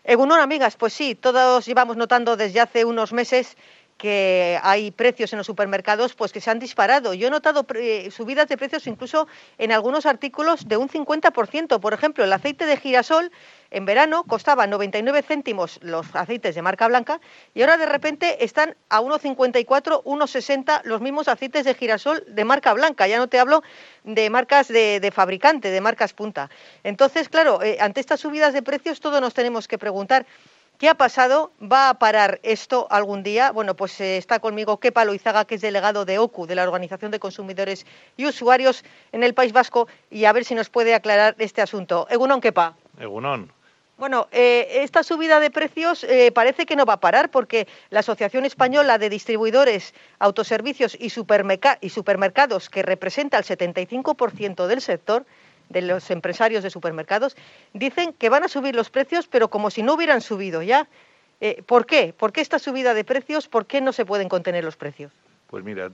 Egunon, amigas, pues sí, todos llevamos notando desde hace unos meses que hay precios en los supermercados pues que se han disparado. Yo he notado subidas de precios incluso en algunos artículos de un 50%. Por ejemplo, el aceite de girasol en verano costaba 99 céntimos los aceites de marca blanca y ahora de repente están a 1,54, 1,60 los mismos aceites de girasol de marca blanca. Ya no te hablo de marcas de fabricante, de marcas punta. Entonces, claro, ante estas subidas de precios todos nos tenemos que preguntar, ¿qué ha pasado? ¿Va a parar esto algún día? Bueno, pues está conmigo Kepa Loizaga, que es delegado de OCU, de la Organización de Consumidores y Usuarios en el País Vasco, y a ver si nos puede aclarar este asunto. Egunon, Kepa. Egunon. Bueno, esta subida de precios parece que no va a parar porque la Asociación Española de Distribuidores, Autoservicios y Supermercados, que representa el 75% del sector, de los empresarios de supermercados, dicen que van a subir los precios, pero como si no hubieran subido ya. ¿Por qué? ¿Por qué esta subida de precios? ¿Por qué no se pueden contener los precios? Pues mira,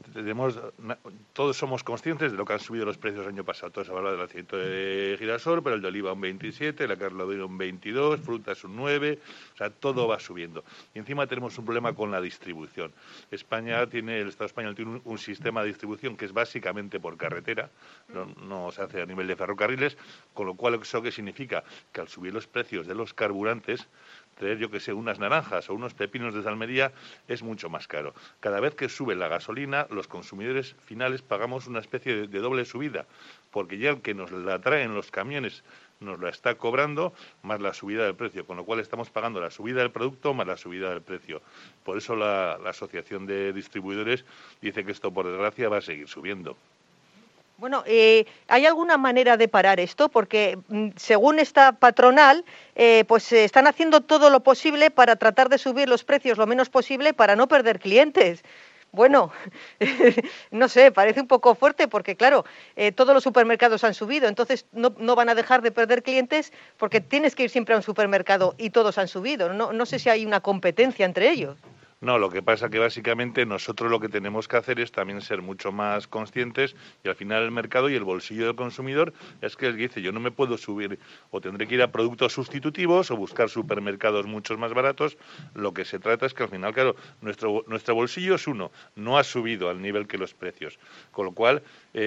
todos somos conscientes de lo que han subido los precios el año pasado. Todos hablan del aceite de girasol, pero el de oliva un 27, la carne un 22, frutas un 9, o sea, todo va subiendo. Y encima tenemos un problema con la distribución. El Estado español tiene un sistema de distribución que es básicamente por carretera, no se hace a nivel de ferrocarriles, con lo cual eso que significa que al subir los precios de los carburantes, traer, yo que sé, unas naranjas o unos pepinos desde Almería es mucho más caro. Cada vez que sube la gasolina, los consumidores finales pagamos una especie de doble subida, porque ya el que nos la trae en los camiones nos la está cobrando, más la subida del precio, con lo cual estamos pagando la subida del producto más la subida del precio. Por eso la Asociación de Distribuidores dice que esto, por desgracia, va a seguir subiendo. Bueno, ¿hay alguna manera de parar esto? Porque según esta patronal, pues están haciendo todo lo posible para tratar de subir los precios lo menos posible para no perder clientes. Bueno, no sé, parece un poco fuerte porque, claro, todos los supermercados han subido, entonces no van a dejar de perder clientes porque tienes que ir siempre a un supermercado y todos han subido. No sé si hay una competencia entre ellos. No, lo que pasa que básicamente nosotros lo que tenemos que hacer es también ser mucho más conscientes y al final el mercado y el bolsillo del consumidor es que él dice, yo no me puedo subir o tendré que ir a productos sustitutivos o buscar supermercados mucho más baratos. Lo que se trata es que al final, claro, nuestro bolsillo es uno, no ha subido al nivel que los precios, con lo cual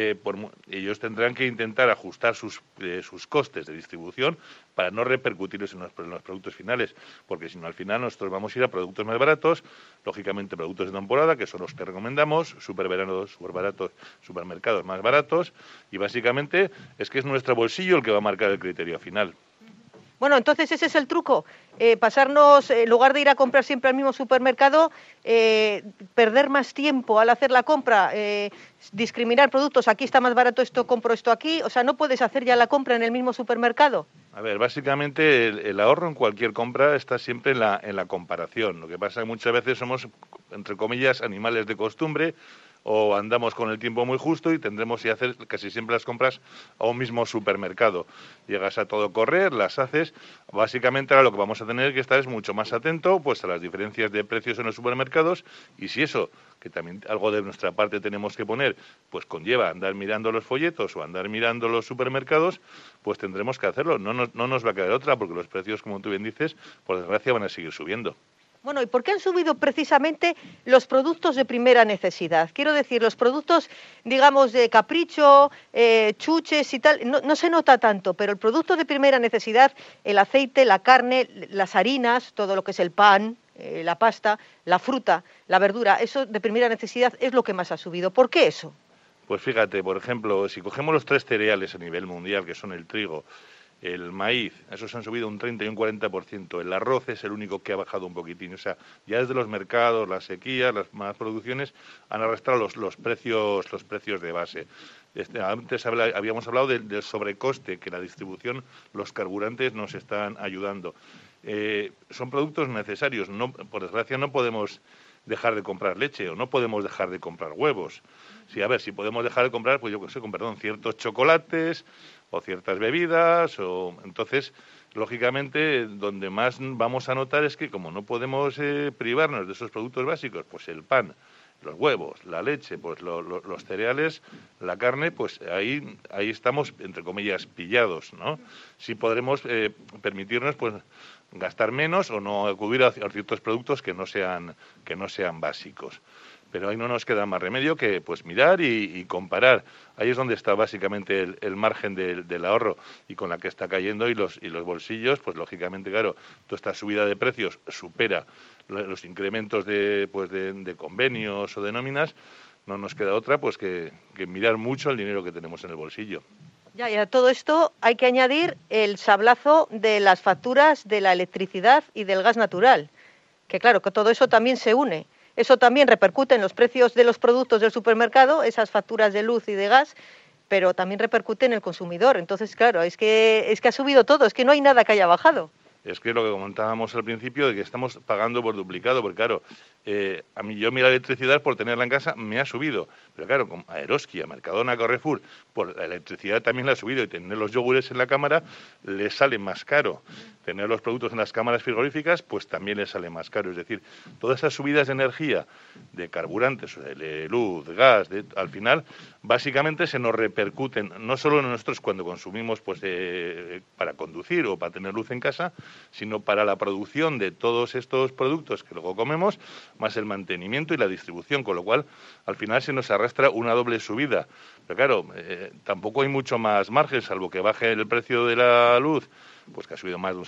ellos tendrán que intentar ajustar sus costes de distribución para no repercutirlos en los productos finales, porque si no al final nosotros vamos a ir a productos más baratos, lógicamente productos de temporada, que son los que recomendamos, superveranos, súper baratos, supermercados más baratos, y básicamente es que es nuestro bolsillo el que va a marcar el criterio final. Bueno, entonces ese es el truco, pasarnos, en lugar de ir a comprar siempre al mismo supermercado, perder más tiempo al hacer la compra, discriminar productos, aquí está más barato esto, compro esto aquí, o sea, no puedes hacer ya la compra en el mismo supermercado. A ver, básicamente el ahorro en cualquier compra está siempre en la comparación. Lo que pasa es que muchas veces somos, entre comillas, animales de costumbre, o andamos con el tiempo muy justo y tendremos que hacer casi siempre las compras a un mismo supermercado. Llegas a todo correr, las haces. Básicamente ahora lo que vamos a tener que estar es mucho más atento pues a las diferencias de precios en los supermercados, y si eso, que también algo de nuestra parte tenemos que poner, pues conlleva andar mirando los folletos o andar mirando los supermercados, pues tendremos que hacerlo. No nos va a quedar otra, porque los precios, como tú bien dices, por desgracia van a seguir subiendo. Bueno, ¿y por qué han subido precisamente los productos de primera necesidad? Quiero decir, los productos, digamos, de capricho, chuches y tal, no se nota tanto, pero el producto de primera necesidad, el aceite, la carne, las harinas, todo lo que es el pan, la pasta, la fruta, la verdura, eso de primera necesidad es lo que más ha subido. ¿Por qué eso? Pues fíjate, por ejemplo, si cogemos los tres cereales a nivel mundial, que son el trigo, el maíz, esos han subido un 30 y un 40%. El arroz es el único que ha bajado un poquitín. O sea, ya desde los mercados, las sequías, las malas producciones han arrastrado los precios de base. Antes habíamos hablado del sobrecoste que la distribución, los carburantes nos están ayudando. Son productos necesarios. No, por desgracia no podemos dejar de comprar leche o no podemos dejar de comprar huevos. Sí, a ver, si podemos dejar de comprar, pues yo qué sé, ciertos chocolates o ciertas bebidas, o entonces, lógicamente, donde más vamos a notar es que como no podemos privarnos de esos productos básicos, pues el pan, los huevos, la leche, pues los cereales, la carne, pues ahí estamos, entre comillas, pillados, ¿no? Sí podremos permitirnos, pues, gastar menos o no acudir a ciertos productos que no sean básicos. Pero ahí no nos queda más remedio que pues mirar y comparar. Ahí es donde está básicamente el margen del ahorro, y con la que está cayendo y los bolsillos, pues lógicamente, claro, toda esta subida de precios supera los incrementos de convenios o de nóminas. No nos queda otra pues que mirar mucho el dinero que tenemos en el bolsillo. Ya, y a todo esto hay que añadir el sablazo de las facturas de la electricidad y del gas natural, que claro, que todo eso también se une. Eso también repercute en los precios de los productos del supermercado, esas facturas de luz y de gas, pero también repercute en el consumidor. Entonces, claro, es que ha subido todo, es que no hay nada que haya bajado. Es que lo que comentábamos al principio, de que estamos pagando por duplicado, porque claro, a mí la electricidad por tenerla en casa me ha subido, pero claro, con Eroski, a Mercadona, Carrefour, por la electricidad también la ha subido, y tener los yogures en la cámara le sale más caro. Tener los productos en las cámaras frigoríficas, pues también le sale más caro. Es decir, todas esas subidas de energía, de carburantes, de luz, de gas, al final, básicamente se nos repercuten, no solo en nosotros cuando consumimos pues para conducir o para tener luz en casa, sino para la producción de todos estos productos que luego comemos, más el mantenimiento y la distribución, con lo cual al final se nos arrastra una doble subida. Pero claro, tampoco hay mucho más margen, salvo que baje el precio de la luz, pues que ha subido más de un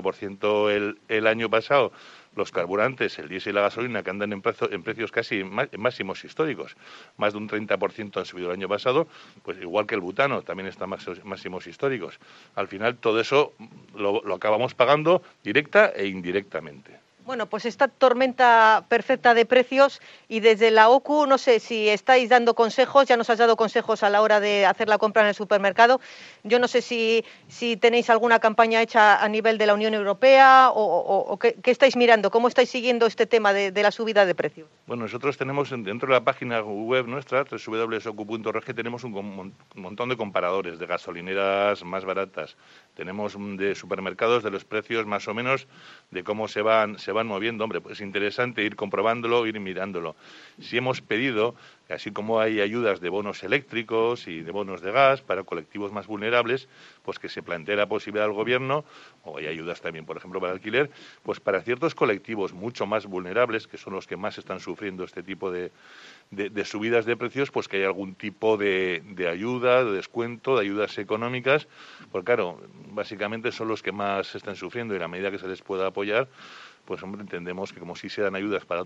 60% el año pasado, los carburantes, el diésel y la gasolina, que andan en precios casi en máximos históricos, más de un 30% han subido el año pasado, pues igual que el butano, también está en máximos históricos. Al final todo eso lo acabamos pagando directa e indirectamente. Bueno, pues esta tormenta perfecta de precios, y desde la OCU, no sé si estáis dando consejos, ya nos has dado consejos a la hora de hacer la compra en el supermercado. Yo no sé si tenéis alguna campaña hecha a nivel de la Unión Europea o qué estáis mirando, cómo estáis siguiendo este tema de la subida de precios. Bueno, nosotros tenemos dentro de la página web nuestra, www.ocu.org, tenemos un montón de comparadores de gasolineras más baratas. Tenemos de supermercados de los precios más o menos de cómo se van moviendo. Hombre, pues es interesante ir comprobándolo, ir mirándolo. Si hemos pedido, así como hay ayudas de bonos eléctricos y de bonos de gas para colectivos más vulnerables, pues que se plantee la posibilidad al gobierno, o hay ayudas también, por ejemplo, para alquiler, pues para ciertos colectivos mucho más vulnerables, que son los que más están sufriendo este tipo de subidas de precios, pues que hay algún tipo de ayuda, de descuento, de ayudas económicas, porque claro, básicamente son los que más están sufriendo, y a la medida que se les pueda apoyar, pues hombre, entendemos que como si se dan ayudas para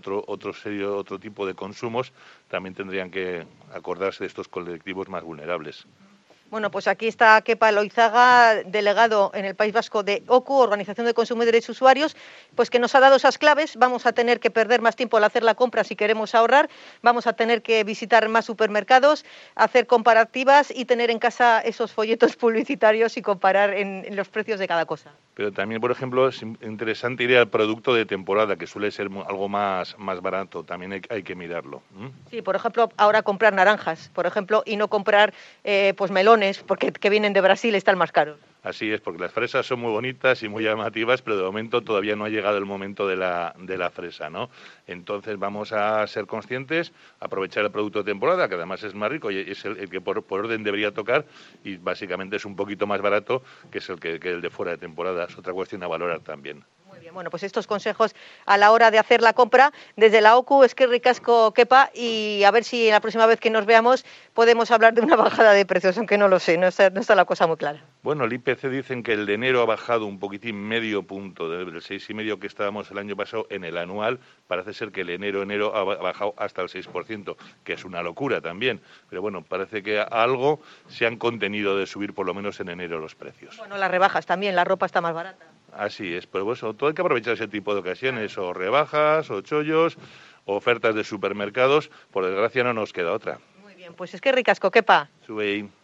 otro tipo de consumos, también tendrían que acordarse de estos colectivos más vulnerables. Bueno, pues aquí está Kepa Loizaga, delegado en el País Vasco de OCU, Organización de Consumidores y Usuarios, pues que nos ha dado esas claves. Vamos a tener que perder más tiempo al hacer la compra si queremos ahorrar, vamos a tener que visitar más supermercados, hacer comparativas y tener en casa esos folletos publicitarios y comparar en los precios de cada cosa. Pero también, por ejemplo, es interesante ir al producto de temporada, que suele ser algo más barato, también hay que mirarlo. Sí, por ejemplo, ahora comprar naranjas, por ejemplo, y no comprar pues melones, porque que vienen de Brasil están más caros. Así es, porque las fresas son muy bonitas y muy llamativas, pero de momento todavía no ha llegado el momento de la fresa, ¿no? Entonces vamos a ser conscientes, aprovechar el producto de temporada, que además es más rico y es el que por orden debería tocar, y básicamente es un poquito más barato que es que el de fuera de temporada. Es otra cuestión a valorar también. Muy bien, bueno, pues estos consejos a la hora de hacer la compra desde la OCU. Es que ricasco, Kepa, y a ver si la próxima vez que nos veamos podemos hablar de una bajada de precios, aunque no lo sé, no está la cosa muy clara. Bueno, el IPC dicen que el de enero ha bajado un poquitín, medio punto, del 6,5 que estábamos el año pasado en el anual. Parece ser que el enero ha bajado hasta el 6%, que es una locura también. Pero bueno, parece que algo se han contenido de subir por lo menos en enero los precios. Bueno, las rebajas también, la ropa está más barata. Así es, pero bueno, todo hay que aprovechar ese tipo de ocasiones, o rebajas, o chollos, o ofertas de supermercados. Por desgracia no nos queda otra. Muy bien, pues es que ricasco, Kepa. Sube ahí.